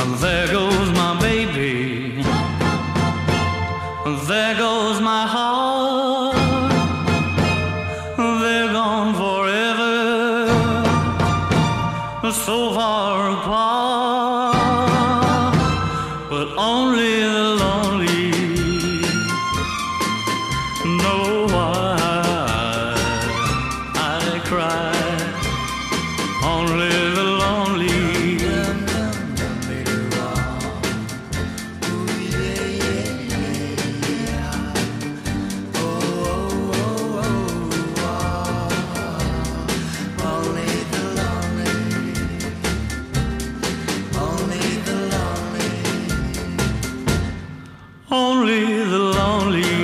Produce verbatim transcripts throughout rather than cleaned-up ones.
There goes my baby, there goes my heart, they're gone forever, so far apart, but only the lonely know why I cry, only the lonely. Only the lonely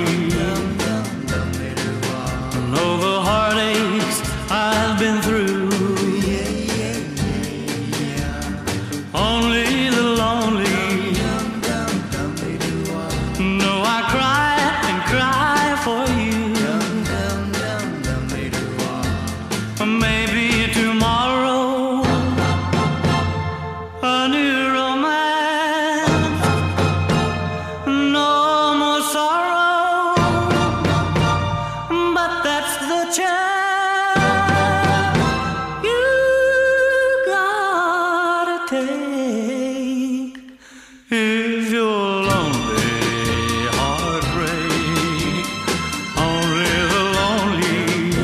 know the heartaches I've been through. Only the lonely know I cry and cry for you. Maybe tomorrow a new romance, no more sorrow, but that's the chance you gotta take if you're lonely, heartbreak, only the lonely.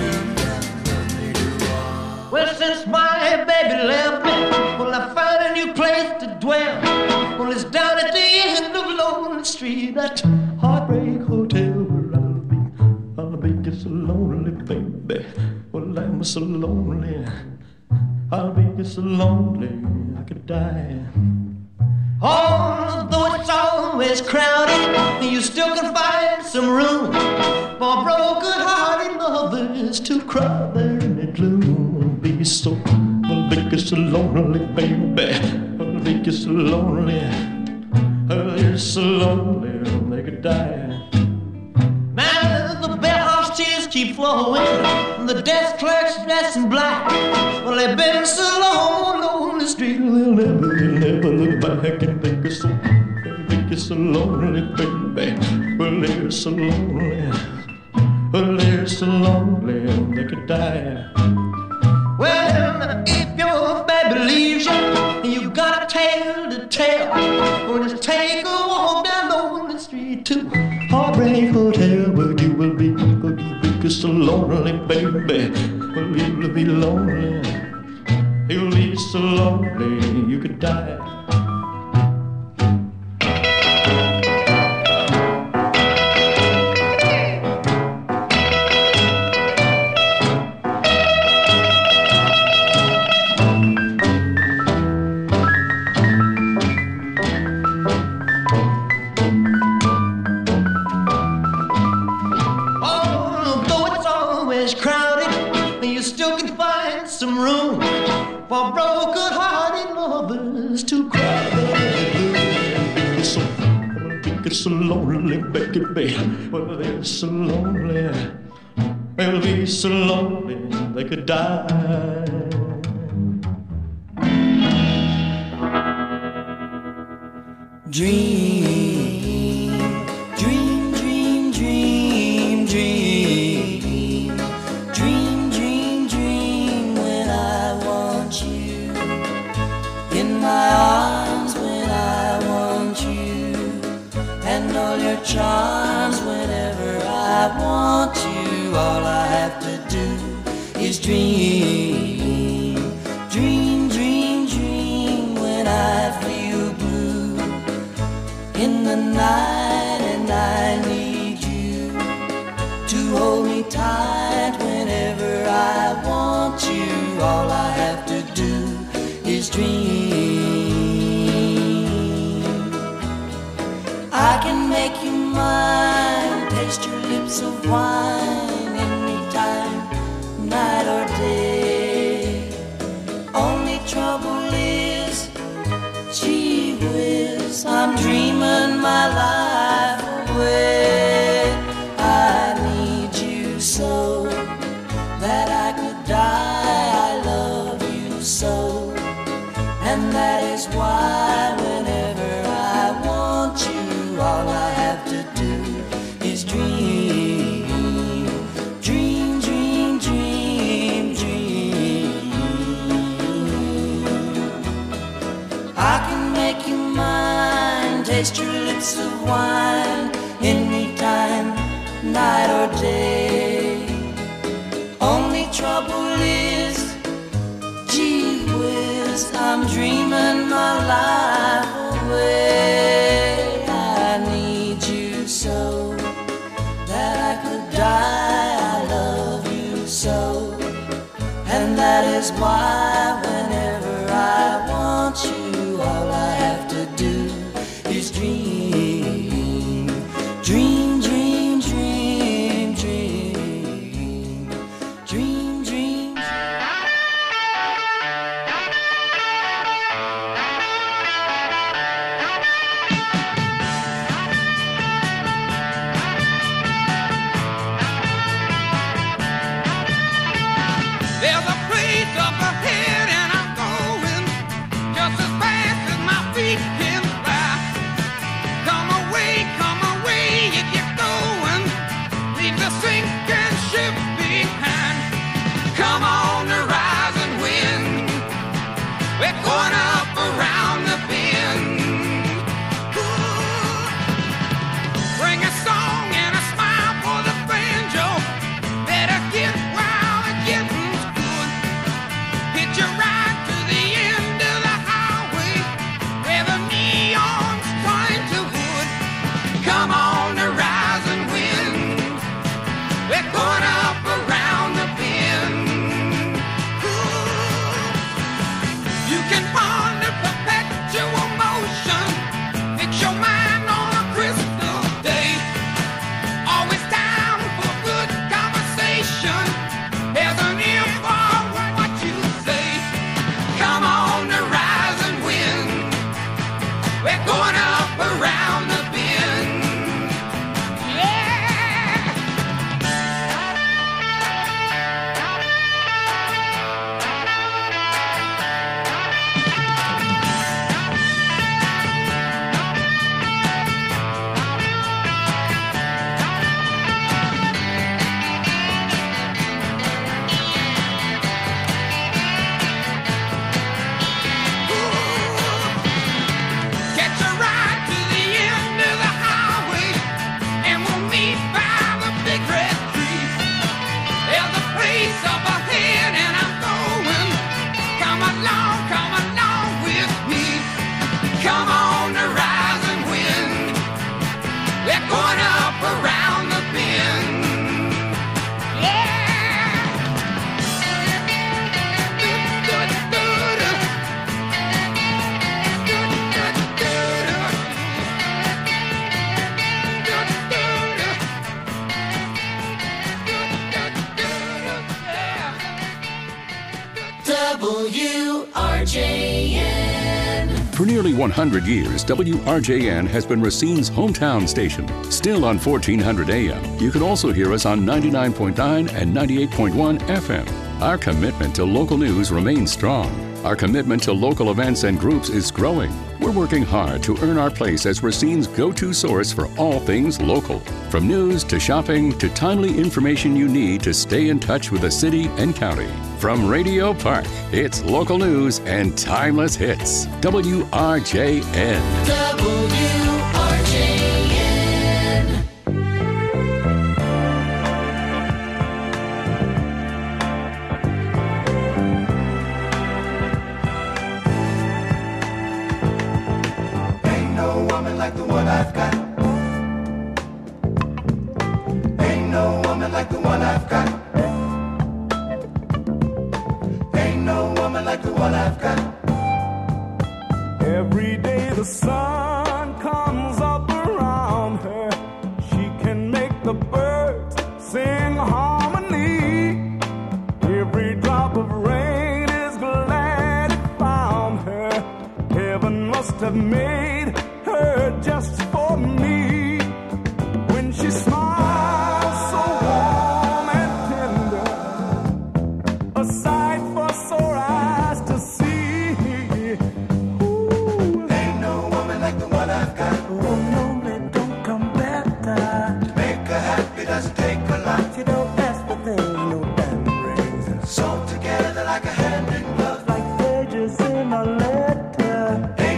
Well, since my baby left me, well, I found a new place to dwell. Well, it's down at the end of Lonely Street, that Heartbreak Hotel where I'll be. I'll be just so lonely, baby. Well, I'm so lonely. I'll be just so lonely, I could die. Although it's always crowded, you still can find some room for broken-hearted lovers to cry there in the gloom. I'll be so, I'll be just so lonely, baby. I'll be just so lonely. I'll be so lonely, they could die. Now the bellhop's tears keep flowing, and the desk clerk's dressed in black. Well, they've been so long on the street, they'll never, they'll never look back and think it's so, think it's so lonely, baby. Well, they're so lonely, well, they're so lonely, they could die. Well, if your baby leaves you, you got a tale to tell. Well, just take a walk down Lonely Street to Heartbreak Hotel, where you will be, where you'll be just so lonely, baby. Well, you'll be lonely, you'll be so lonely, you could die. Crowded, you still can find some room for broken-hearted lovers to cry. Be so, be so lonely, baby. Well, they're so lonely. They'll be so lonely they could die. Dream, dream, dream, dream, dream. My arms when I want you, and all your charms whenever I want you. All I have to do is dream, dream, dream, dream when I feel blue in the night, and I need you to hold me tight whenever I want you. All I have to do is dream. I can make you mine, taste your lips of wine anytime, night or day. Only trouble is, gee whiz, I'm dreaming my life away. I need you so that I could die. I love you so, and that is why whenever I can make you mine, taste your lips of wine, anytime, night or day. Only trouble is, gee whiz, I'm dreaming my life away. I need you so that I could die. I love you so, and that is why whenever I want you, all I have to do is dream, dream, dream, dream, dream, dream, dream. There's a place up ahead and I'm going just as fast as my feet can fly. Come away, come away if you're going. Leave the sinking ship behind. Come on the rising wind. We're going up around the bend. Ooh. Bring a song and a smile for the banjo. Better get wild and getting's good. Hitch a ride to the end of the highway where the neon's trying to wood. Come on the rising wind. We're going up around the bend. Ooh. You can ponder perpetual motion. Fix your mind on a crystal day. Always time for good conversation. There's an ear for what you say. Come on the rising wind. We're going up around the bend. Yeah. Catch a ride to the end of the highway, and we'll meet by the big red tree. There's a place up ahead, and I'm going. Come along, come along with me. Come on the rising wind. We're going up around the bend. Yeah. Do-do-do-do. W R J N. For nearly one hundred years, W R J N has been Racine's hometown station. Still on fourteen hundred A M. You can also hear us on ninety-nine point nine and ninety-eight point one F M. Our commitment to local news remains strong. Our commitment to local events and groups is growing. We're working hard to earn our place as Racine's go-to source for all things local. From news to shopping to timely information you need to stay in touch with the city and county. From Radio Park, it's local news and timeless hits. W R J N. W R J N. Ain't no woman like the one I've got. Ain't no woman like the one I've got. Ain't no woman like the one I've got. Every day the sun comes up around her. She can make the birds sing harmony. Every drop of rain is glad it found her. Heaven must have made her just for me. When she smiles so warm and tender, a sight for sore eyes to see. Ain't no woman like the one I've got. Oh no, it don't come better. To make her happy doesn't take a lot. She don't ask for things, no diamond rings. Sewn together like a hand in glove. Like pages in a letter. Ain't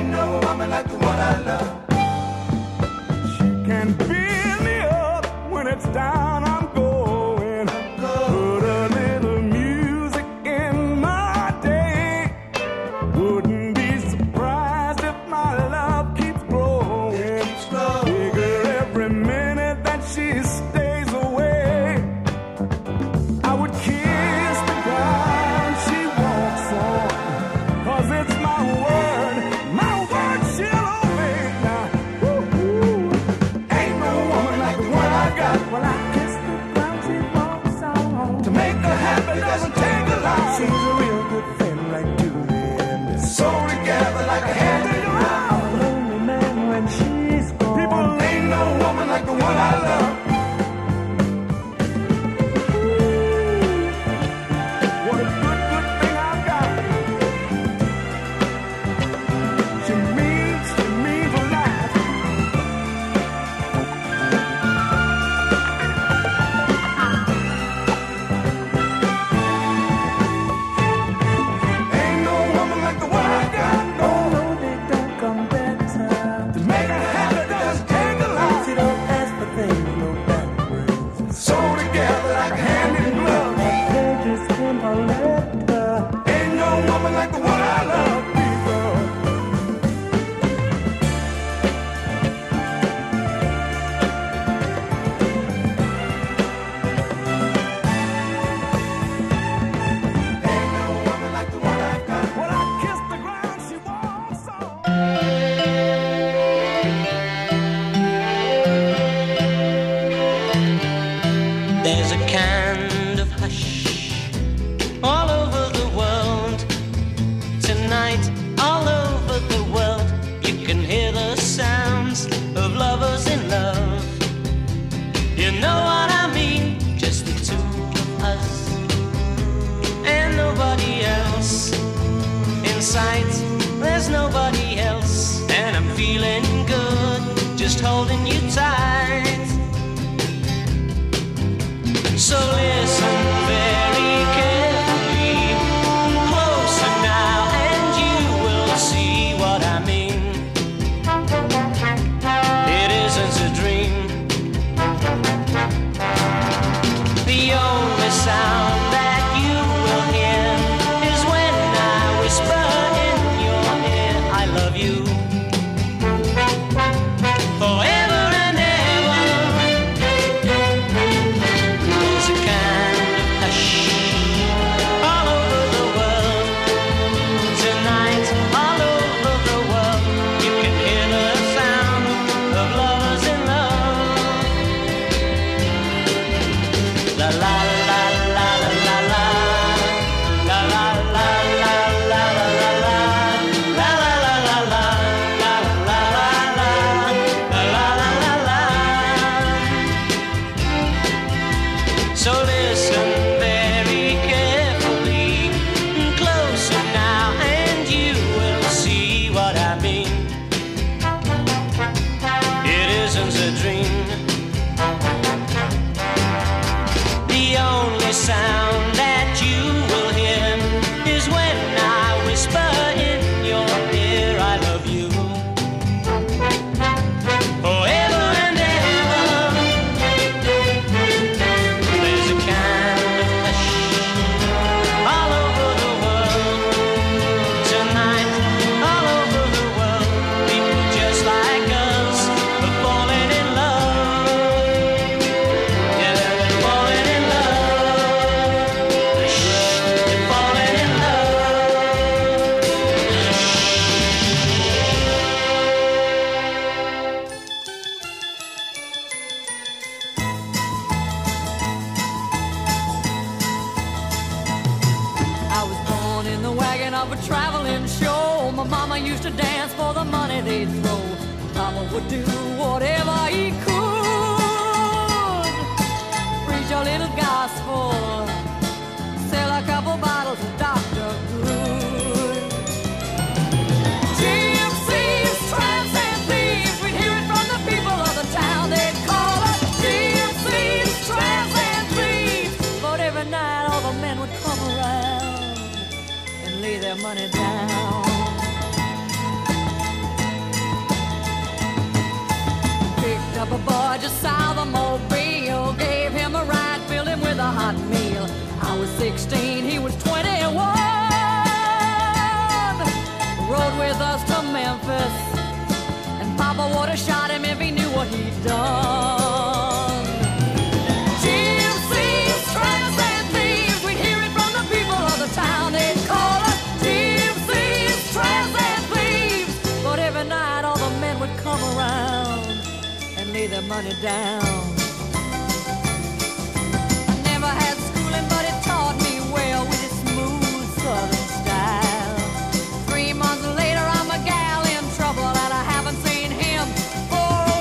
kind of hush all over the world. Tonight, all over the world, you can hear the sounds of lovers in love. You know what I mean? Just the two of us and nobody else. In sight, there's nobody else, and I'm feeling good, just holding you tight. So listen very carefully, closer now, and you will see what I mean. It isn't a dream. The only sound that you will hear is when I whisper in your ear, I love you. Forever and ever. There's a kind of hush all over the world. Tonight, all over the world, you can hear the sound of lovers in love. La la la la la la la. La la la la la la la la. La la la la la. La la la la. La la la la. So listen very carefully, closer now, and you will see what I mean. It isn't a dream. The only sound that you will hear is when I whisper in your ear, I love you. Forever and ever. There's a kind of hush all over the world. Tonight, all over the world, people just like us are falling in love. Yeah, they're falling in love. They're falling in love. I was born in the wagon of a traveling show. My mama used to dance for the money they'd throw. Papa would do whatever he could. Preach a little gospel, sell a couple bottles of Doctor Good. Gypsies, tramps, and thieves, we'd hear it from the people of the town. They'd call us gypsies, tramps, and thieves. But every night all the men would come around and lay their money down. Picked up a boy just south of Mobile, gave him a ride, filled him with a hot meal. I was sixteen, he was twenty-one. Rode with us to Memphis, and Papa would have shot him if he knew what he'd done. Gypsies, tramps, and thieves, we'd hear it from the people of the town. They'd call us gypsies, tramps, and thieves. But every night all the men would come around and lay their money down. I never had schooling, but it taught me well with its smooth southern style. Three months later, I'm a gal in trouble, and I haven't seen him for a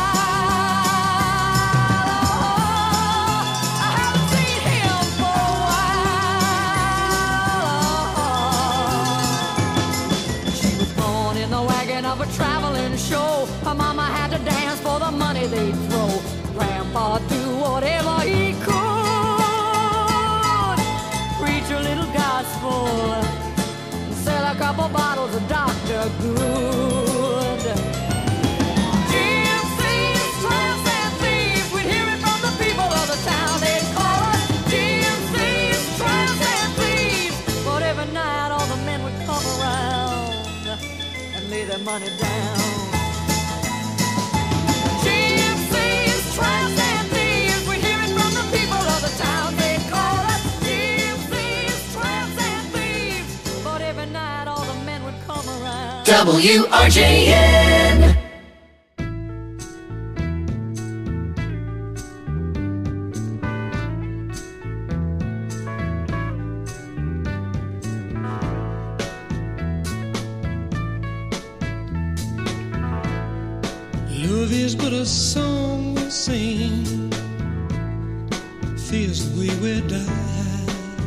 while. Oh, I haven't seen him for a while. She was born in the wagon of a traveling show. Her mama had to dance for the money they'd throw. Grandpa do whatever he could. Preach a little gospel, sell a couple bottles of Doctor Good. Gypsies, tramps, and thieves, we'd hear it from the people of the town. They'd call us gypsies, tramps, and thieves. But every night all the men would come around and lay their money down. Gypsies, tramps, and thieves, we hear it from the people of the town. They call us gypsies, tramps, and thieves. But every night all the men would come around. W R J N. Love is but a song we sing, feels the way we die.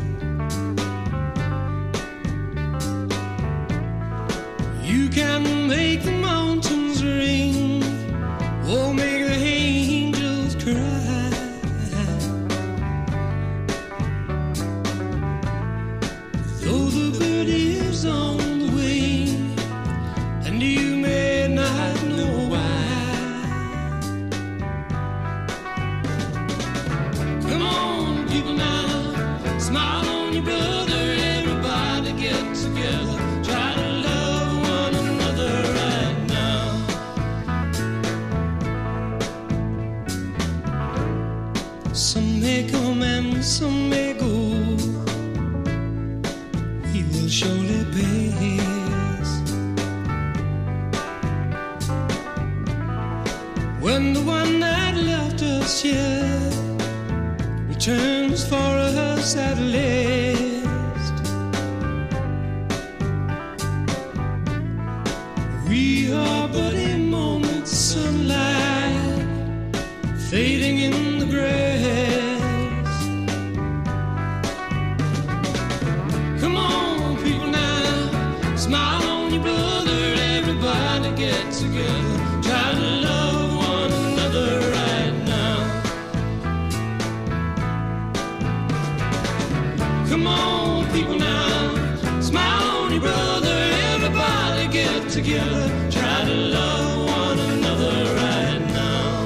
You can make the mountains ring, or make the angels cry. Though the bird is on the wing, and you may not know why. Come on, people now, smile on your brother, everybody get together, try to love one another right now. Some may come and some may go, we will surely pass. When the one that left us here returns for us at last, we are but a moment's sunlight fading in the grass. Come on, people now, smile on your brother, everybody get together, try to love one another right now. Come on, people now, smile on your brother, everybody get together, try to love one another right now.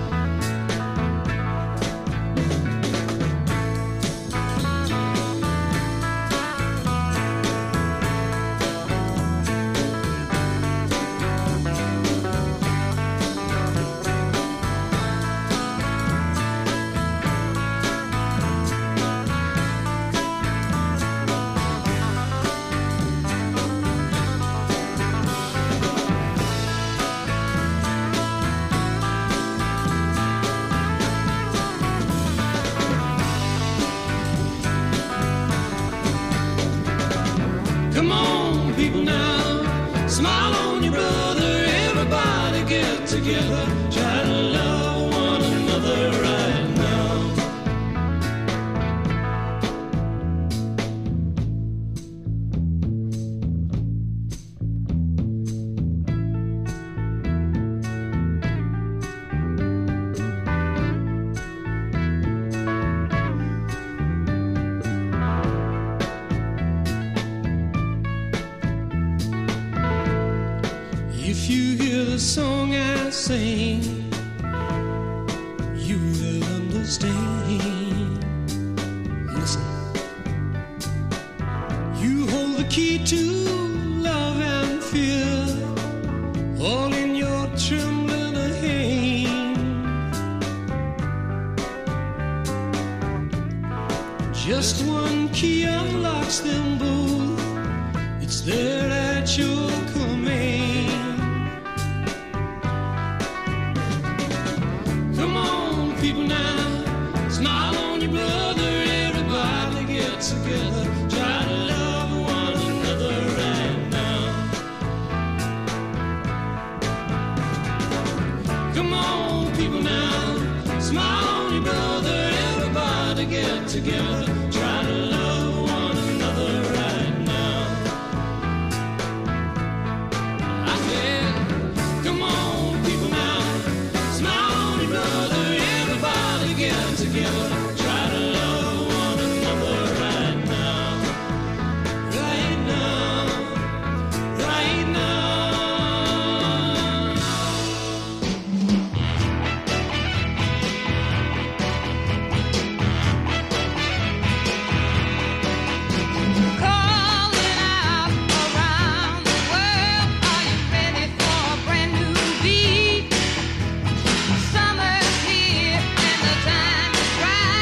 Come on, people now, smile on your brother, everybody get together, try to love one another right now. If you hear the song I sing, you will understand. Listen, you hold the key to love and fear, all in your trembling hand. Just one key unlocks them both, it's there at your command. People now, smile on your brother, everybody get together, try to love one another right now. Come on, people now, smile on your brother, everybody get together, try to love one another right now. I said, come on, people now, smile on your brother, get together, try to love one another right now, right now, right now. Calling out around the world, are you ready for a brand new beat? Summer's here and the time is right.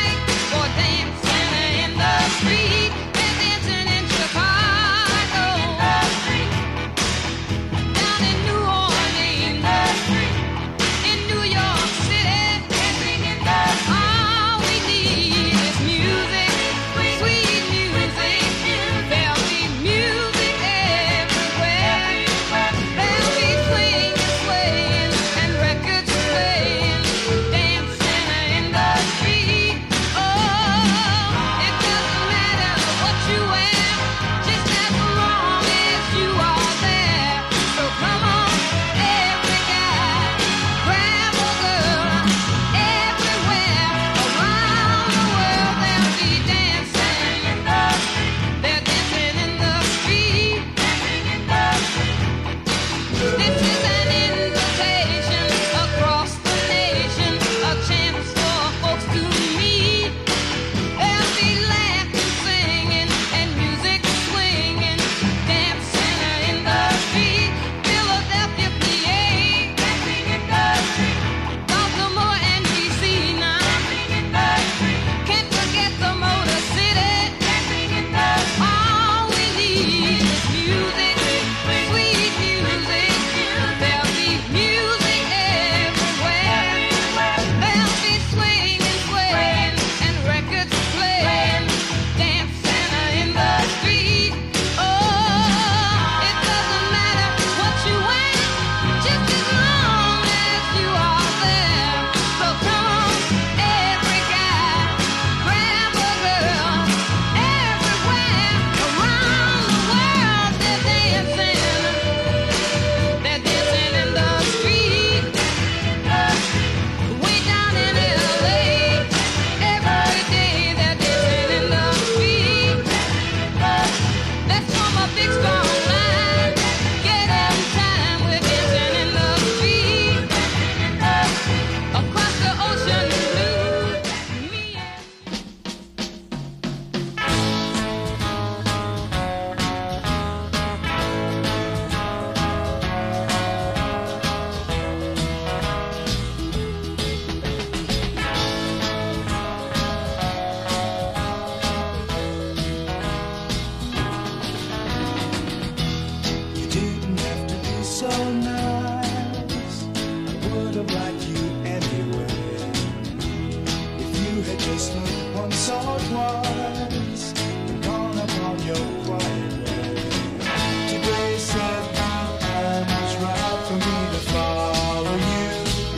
would have liked you anyway. If you had just looked once or twice and gone upon your quiet way. Today said the time was right for me to follow you.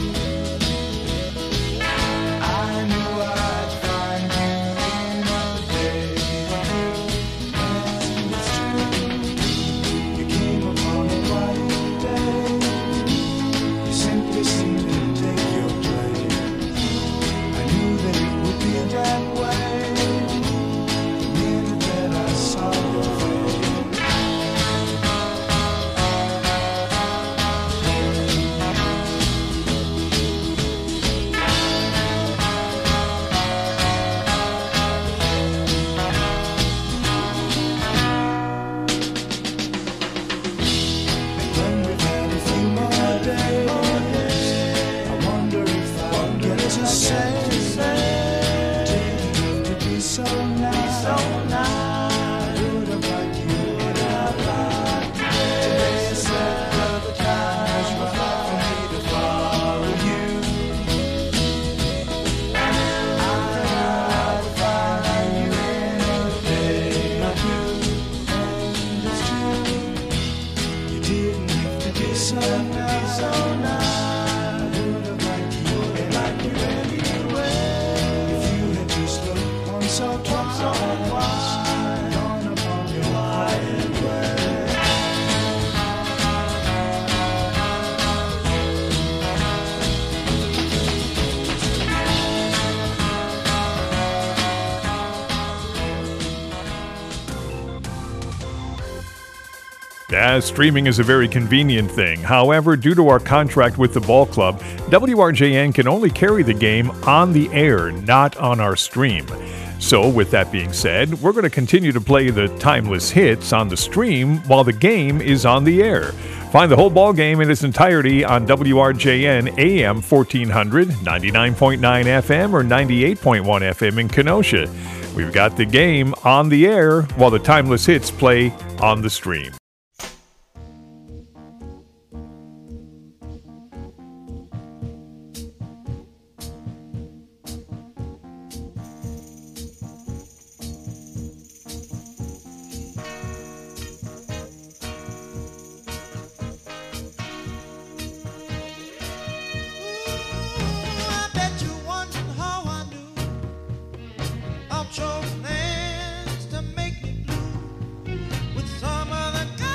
I knew I'd find you in another day with you. And it's true, you came upon a quiet day. You simply seemed to take your place. I knew that it would be that way the minute that I saw your face. When we've had a few more days, I wonder if I'll get to say, didn't have to be so nice. I would have liked you, would have liked you. Today said that the time was right for me to follow you. I knew I'd find you in a day like you, and it's true. You didn't have to be so nice, so nice. I would have liked you, would have liked you anyway. If you had just looked once or twice, gone upon your quiet way. Yeah, streaming is a very convenient thing. However, due to our contract with the ball club, W R J N can only carry the game on the air, not on our stream. So, with that being said, we're going to continue to play the timeless hits on the stream while the game is on the air. Find the whole ball game in its entirety on W R J N A M fourteen hundred, ninety-nine point nine F M, or ninety-eight point one F M in Kenosha. We've got the game on the air while the timeless hits play on the stream. I bet you wonder how I knew I'll choke plans to make me blue with some other guy.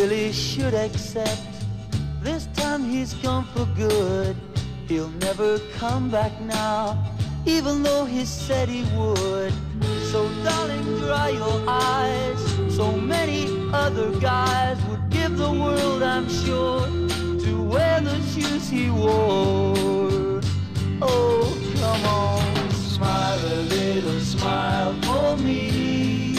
really should accept this time he's gone for good. He'll never come back now, even though he said he would. So darling, dry your eyes. So many other guys would give the world, I'm sure, to wear the shoes he wore. Oh, come on, smile a little smile for me,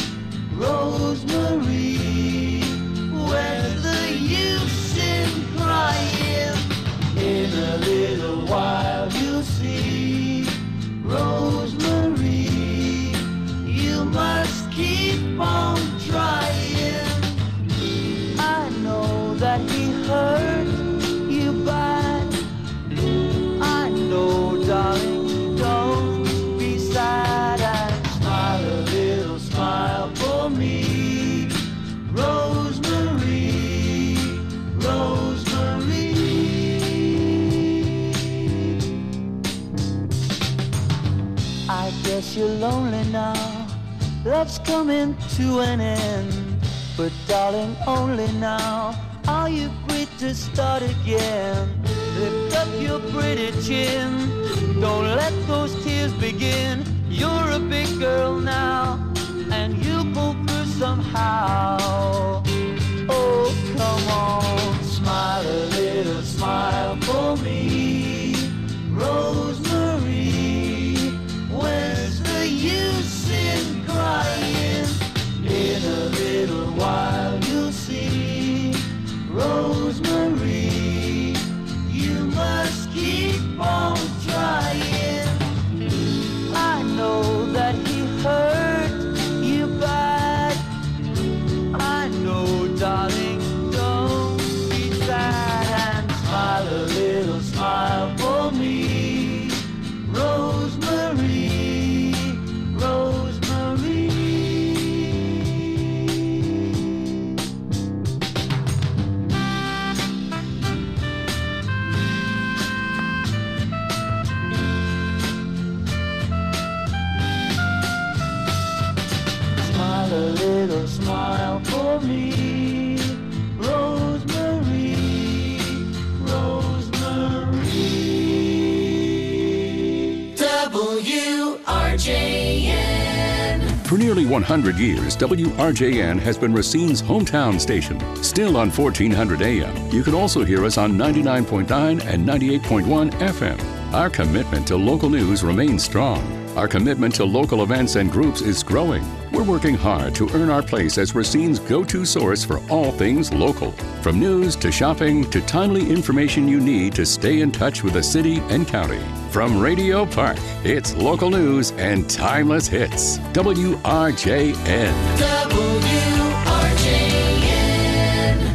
Rosemary. Where's the use in crying? In a little while you'll see, Rosemary, you must keep on trying. I know that he hurt you bad. I know, darling, don't be sad, and smile a little smile for me, Rosemary, Rosemary. I guess you're lonely now, love's coming to an end. But darling, only now are you free to start again. Lift up your pretty chin, don't let those tears begin. You're a big girl now, and you'll pull through somehow. Oh, come on, smile a little smile for me, Rosemary. Where's the use in crying? In a little while you'll see, Rosemary, you must keep on trying. I know that he hurt you bad. I know, darling, don't be sad, and smile a little smile for me, Rosemary, Rosemary. Smile a little smile for me, Rosemary, Rosemary. W R J N. For nearly one hundred years, W R J N has been Racine's hometown station. Still on fourteen hundred A M, you can also hear us on ninety-nine point nine and ninety-eight point one F M. Our commitment to local news remains strong. Our commitment to local events and groups is growing. We're working hard to earn our place as Racine's go-to source for all things local. From news to shopping to timely information you need to stay in touch with the city and county. From Radio Park, it's local news and timeless hits. W R J N. W R J N.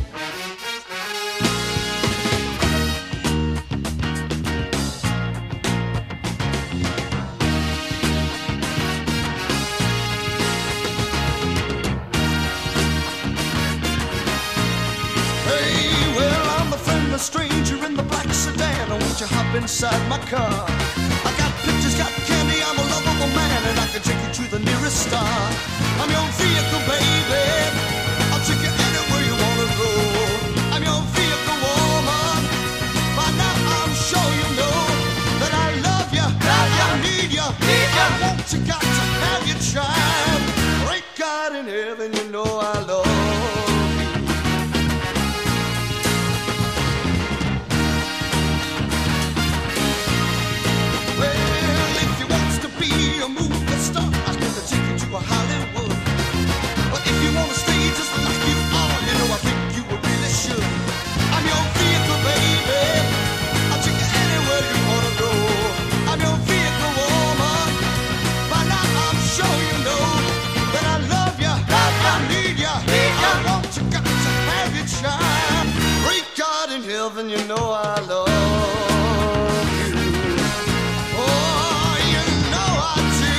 Hey, well, I'm a friendless stranger in the black sedan. Won't you hop inside my car? I got pictures, got candy, I'm a lovable man, and I can take you to the nearest star. I'm your vehicle, baby. I'll take you anywhere you wanna go. I'm your vehicle, woman. By now I'm sure you know that I love you, love you, I need you, need you. I want you, got to have your child. Great God in heaven, you know I love you. Well, if you wants to be a movie star, I can take you to a Hollywood. But if you wanna stay just like you are, you know I think you really should. I'm your vehicle, baby. I'll take you anywhere you wanna go. I'm your vehicle, woman. By now I'm sure you know that I love you, love you, I need you, need you. I want you, got to have your child. Great God in heaven, you know I love you. Oh, you know I do.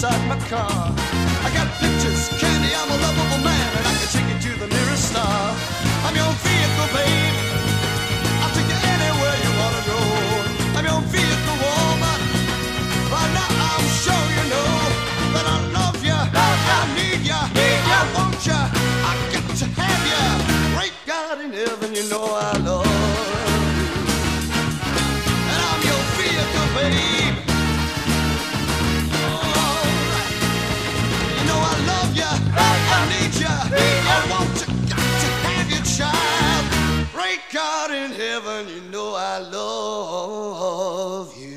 inside my car. I got pictures, candy, I'm a lovable man, and I can take you to the nearest star. I'm your vehicle, babe. I'll take you anywhere you wanna go. I'm your vehicle, woman. By now I'm sure you know that I love you, I need you, I want you, I got to have you. Great God in heaven, you know I love you. And I'm your vehicle, babe. Alright. You know I love you, I need you, I want you, got to have you, child. Great God in heaven, you know I love you.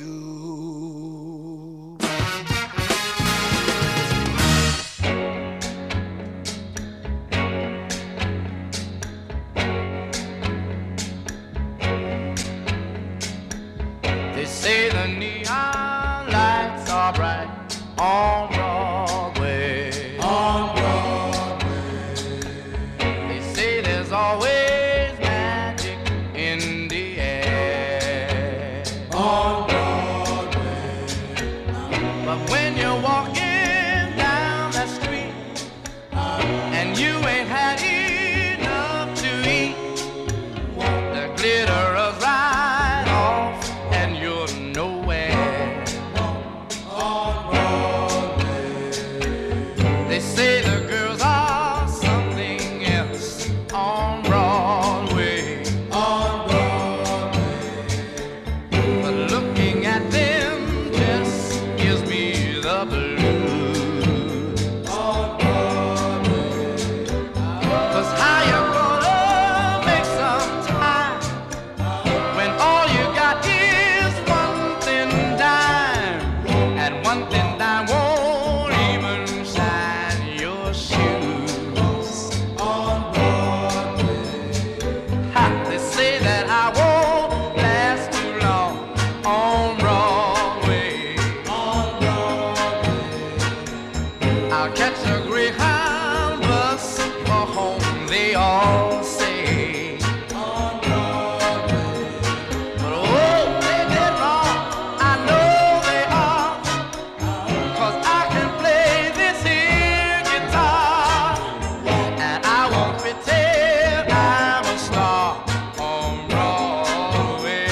They say the neon lights are bright on Broadway. On Broadway. They say there's always magic in the air. On Broadway. But when you're walking down that street and you ain't had enough to eat, the glitter is right off and you're nowhere. On Broadway. They say the girls are something else on Broadway. On Broadway. But looking at them just gives me the blues. On Broadway. 'Cause how you gonna make some time when all you got is one thin dime, and one thin dime won't even shine your shoes. On Broadway. Ha, they say that I won't last too long on Broadway. On Broadway. I'll catch a Greyhound bus for home, they all say. On Broadway. But oh, they did wrong, I know they are, 'cause I can play this here guitar, and I won't pretend I'm a star on Broadway.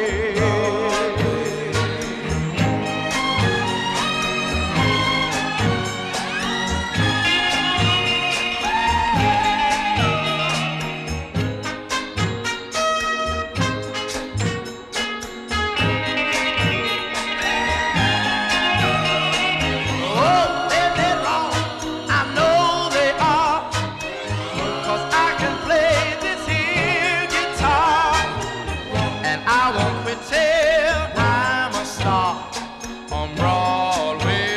Oh, they did wrong, I know they are, 'cause I can play this here guitar, and I won't pretend I'm a star on Broadway.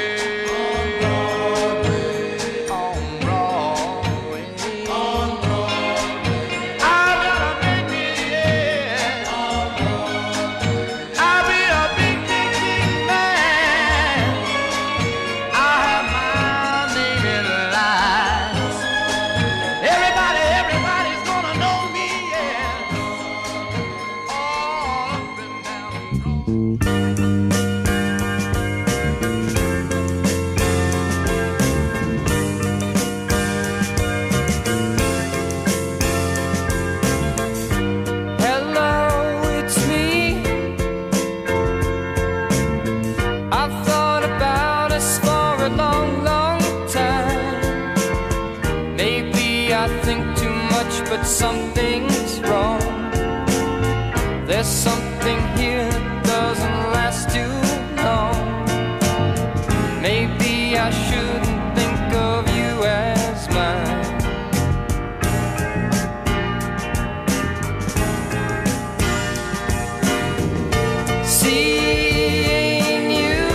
On Broadway. On Broadway. I gotta make it, yeah. On Broadway. I'll be a big, big, big man. I have my name in lights. Everybody, everybody's gonna know me, yeah. All up and down Hello, it's me. I've thought about us for a long, long time. Maybe I think too much, but something's wrong. There's something here that doesn't last too long. Maybe I shouldn't think of you as mine. Seeing you,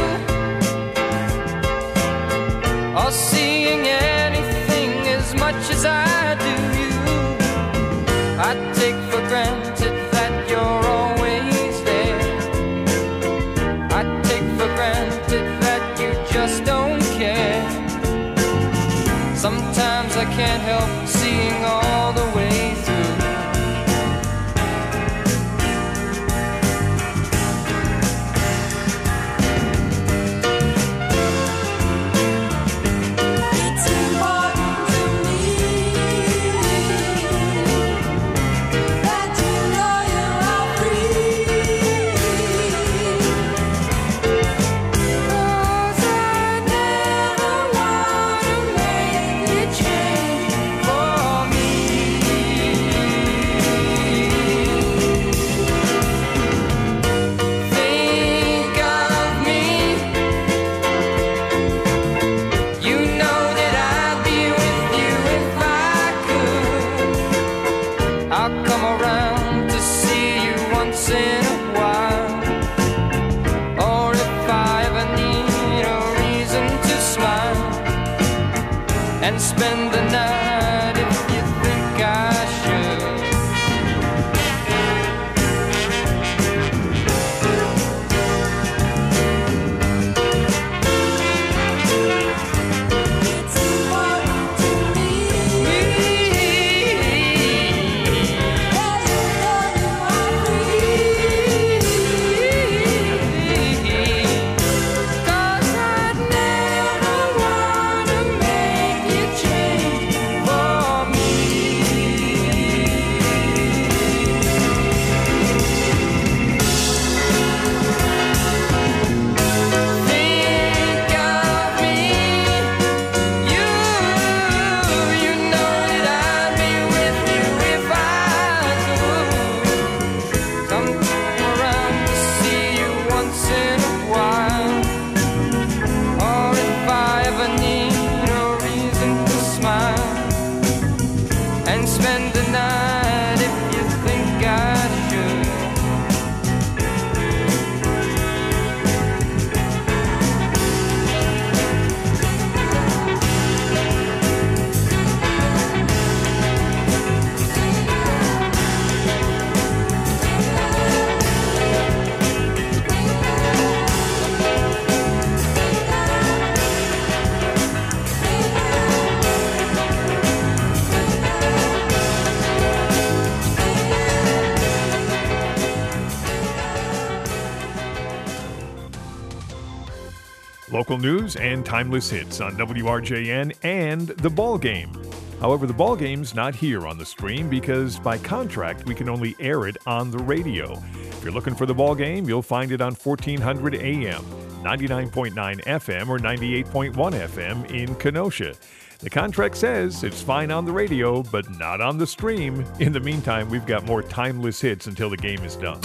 or seeing anything as much as I do you, I take for granted that you're always there. I take for granted that you just don't care. Sometimes I can't help seeing all the way through. local news and timeless hits on W R J N and The Ball Game. However, The Ball Game's not here on the stream because by contract we can only air it on the radio. If you're looking for The Ball Game, you'll find it on fourteen hundred A M, ninety-nine point nine F M, or ninety-eight point one F M in Kenosha. The contract says it's fine on the radio, but not on the stream. In the meantime, we've got more timeless hits until the game is done.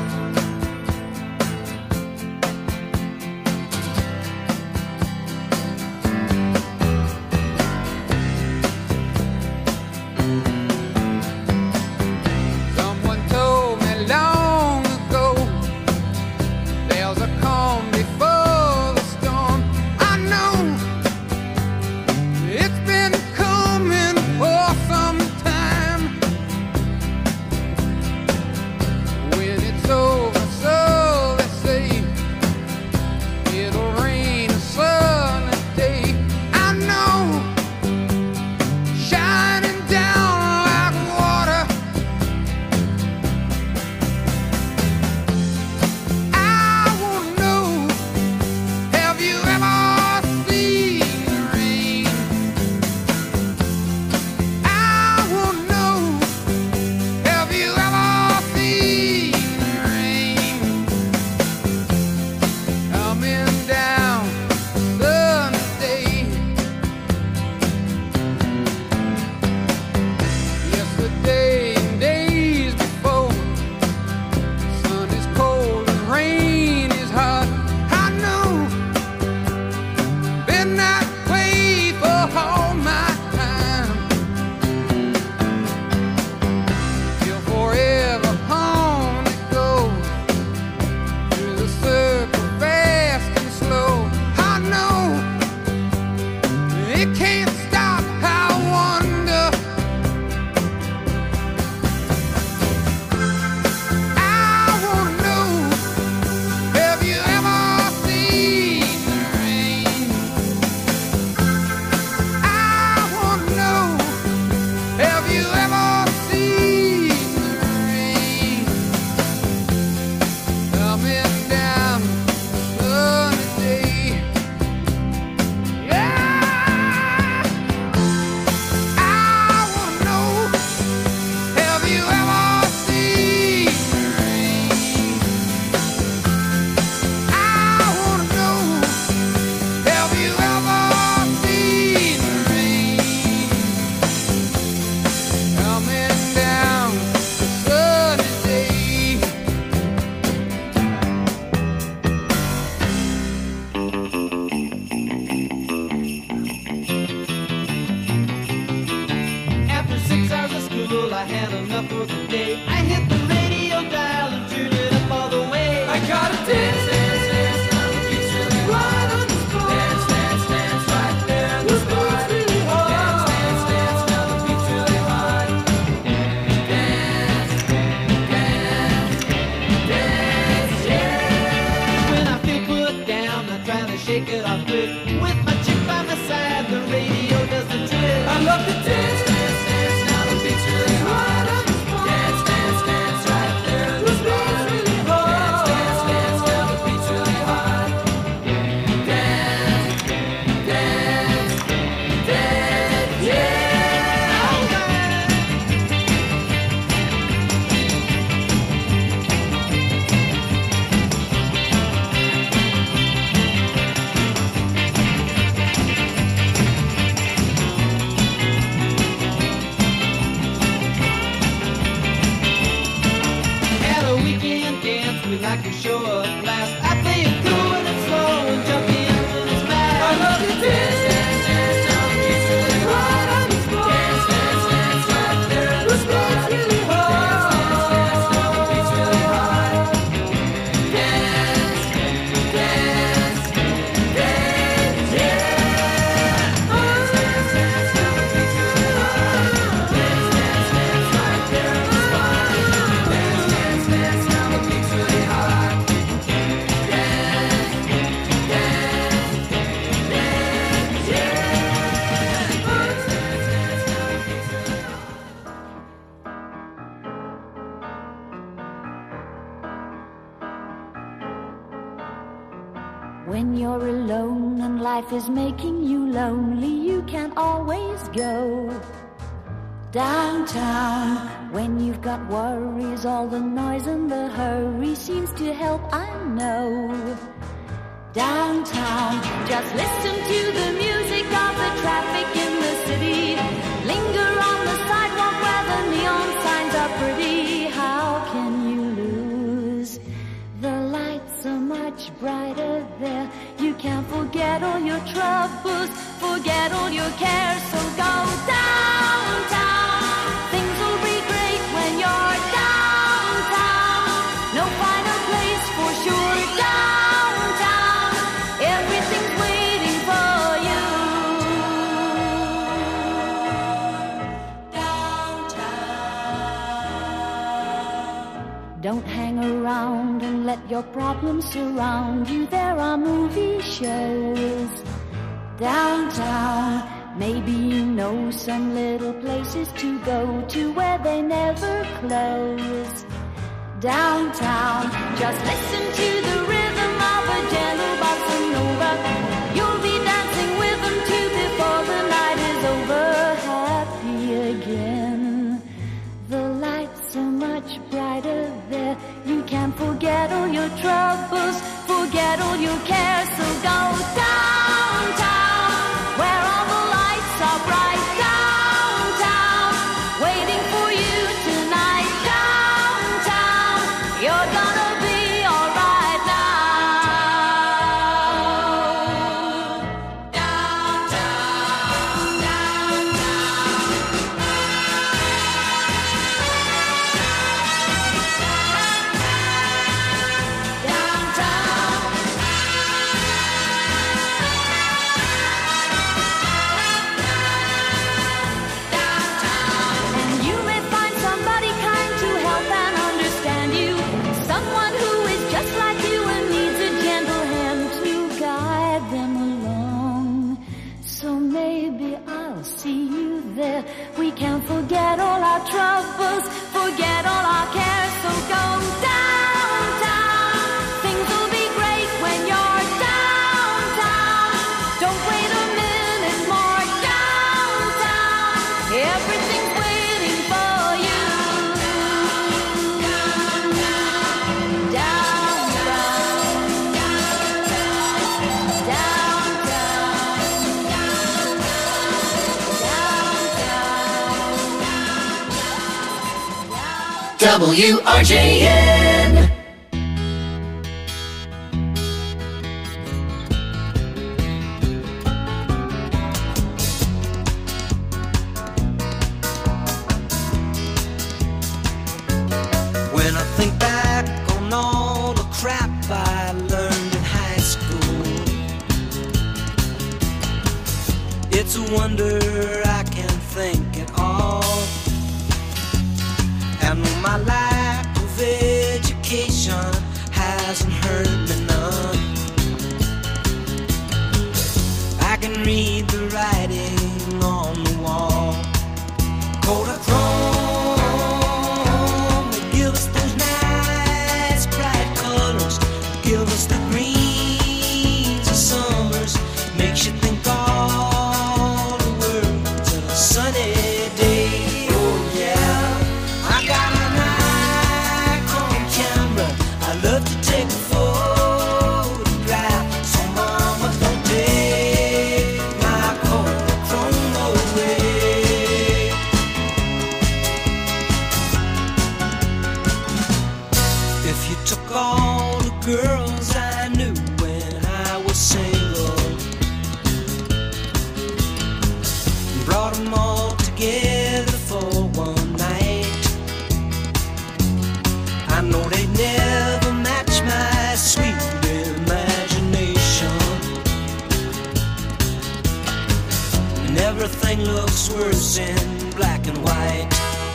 Someone told me long ago there's a calm before the storm. I know it's been coming for some time. When it's over, so they say it'll rain a sunny day. I know, shining down like water. I wanna know, have you ever seen the rain? I wanna know, have you ever seen the rain? Coming down sunny day. Yesterday and days before, sun is cold and rain is hot. I know, been that way for all my time. Till forever on it goes, through the circle fast and slow. I know, it can't stop. I wonder, I wanna know, have you ever seen the rain? I wanna know, have you ever seen the rain? Coming down sunny day. Yeah, I wanna know, have you ever seen the rain? I wanna know, have you ever seen the rain? Coming down sunny day. After six hours of school, I had enough for the day. I hit the radio dial and turned it up all the way. I gotta dance, dance, dance, down the beach really hard on the floor. Dance, dance, dance, right there in the spot. Really hard. Dance, dance, dance, down the beach really hard. Dance, dance, dance, yeah. When I feel put down, I try to shake it off quick. With my chick by my side, the radio does the trick. I love to dance, dance, dance, down the beach really hard on the floor. Dance, dance, dance, right there in the spot. Really hard. Dance, dance, dance, down the beach really hard. Dance, dance, dance, yeah. At a weekend dance, we like to show a blast. I play it cool and it's slow and jump in when it's fast. I love to dance, dance, dance, down the beach really hard on the floor. Dance, dance, dance, right there in the spot. Really hard. Dance, dance, dance, down the beach really hard. Dance, dance, dance, yeah. Dance, dance, dance, down the beach really hard. Dance, dance, dance, right there in the spot. Dance, dance, dance, down the beach really hard. When you're alone and life is making you lonely, you can always go downtown. When you've got worries, all the noise and the hurry seems to help, I know. Downtown, just listen to the music of the traffic in the city. Linger on the sidewalk where the neon signs are pretty. How can you lose? The lights are much brighter there. You can't forget all your troubles, forget all your cares, so go downtown. Things will be great when you're downtown. No finer place for sure, downtown. Everything's waiting for you. Downtown. Don't hang around and let your problems surround you. There are movie shows downtown. Maybe you know some little places to go to where they never close. Downtown, just listen to the rhythm of a gentle bossa nova. You'll be dancing with them too before the night is over. Happy again. The lights are much brighter there. You can't forget all your troubles, forget all your cares, so go downtown, where all the lights are bright. Downtown, waiting for you tonight. Downtown, you're gonna be alright now. Downtown, and you may find somebody kind to help and understand you. Someone who is just like you and needs a gentle hand to guide them along. So maybe I'll see you there. We can't forget all our troubles, forget all our cares, so go downtown. Things will be great when you're downtown. Don't wait a minute more. Downtown, everything's waiting for you. Downtown, W R J N. When I think back on all the crap I learned in high school, it's a wonder I can think at all. And my lack of education hasn't hurt me none. I can read the writing on the wall. Kodachrome, they give us those nice bright colors, give us the greens of summers, makes you think all the world's a sunny day. Oh yeah, I got an Nikon camera, I love to take a photograph. So mama, don't take my Kodachrome away. If you took all the girls I knew when I was single, brought them all together for one night, I know they'd never match my sweet imagination. And everything looks worse in black and white.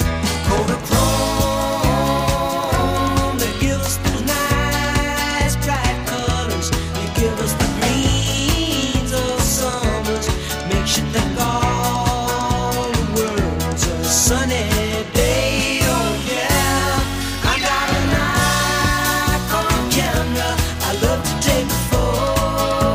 Kodachrome, they give us those nice bright colors, they give us the greens of summers, makes you think all the world's a sunny day. Oh yeah, I got a Nikon camera, I love to take a photo.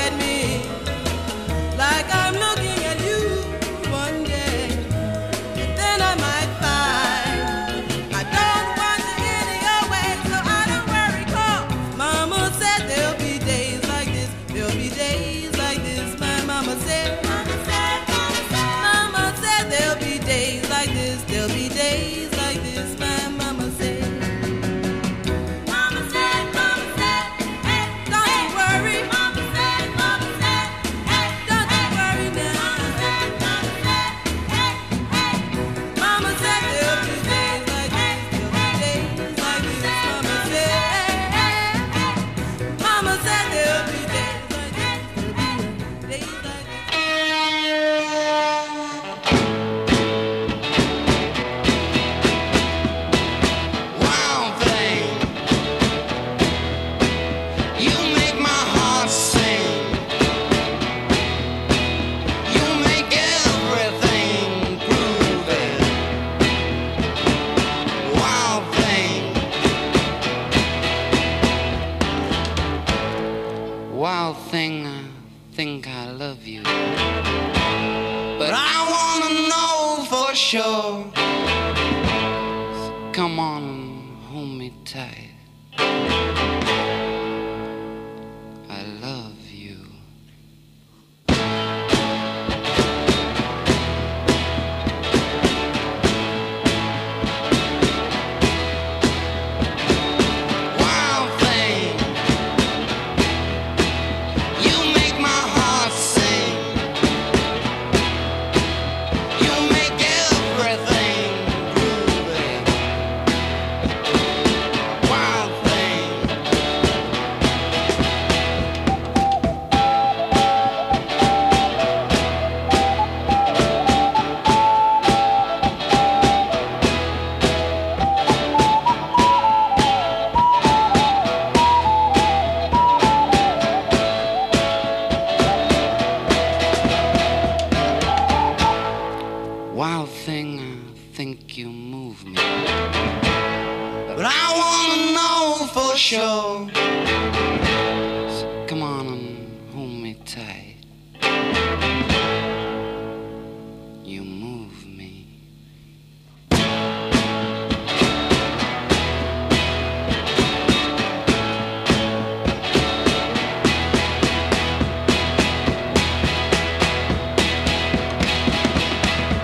at me like I'm looking at you one day. And then I might find I don't want you any your way, so I don't worry, 'cause Mama said there'll be days like this, there'll be days like this. My mama said, Mama said, Mama said, Mama said there'll be days like this, there'll be days like this. My mama said. Mama said, Mama said, hey, don't you worry. Mama said, Mama said, hey, don't you worry now. Mama said, Mama said, hey, hey. Mama said there'll be days like this, there'll be days like this. Mama said, hey, hey. Mama said there'll be days like this, there'll be days like Wild thing, you make my heart sing. You make everything groovy. Wild thing, wild thing, I think I love you, but I wanna know for sure. Come on and hold me tight. I love you. Wild thing, you make my heart sing. You make everything groovy. Wild thing. Wild thing, I think you move me, but I wanna know for sure. So come on and hold me tight.